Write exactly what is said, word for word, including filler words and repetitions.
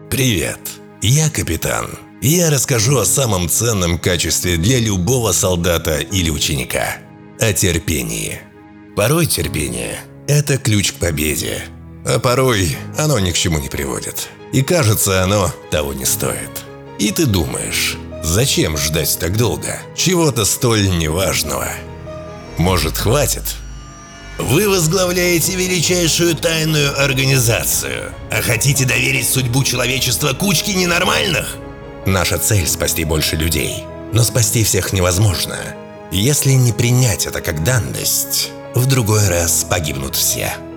Привет, я капитан. И я расскажу о самом ценном качестве для любого солдата или ученика – о терпении. Порой терпение – это ключ к победе, а порой оно ни к чему не приводит. И кажется, оно того не стоит. И ты думаешь, зачем ждать так долго чего-то столь неважного? Может, хватит? Вы возглавляете величайшую тайную организацию, а хотите доверить судьбу человечества кучке ненормальных? Наша цель – спасти больше людей, но спасти всех невозможно. Если не принять это как данность, в другой раз погибнут все.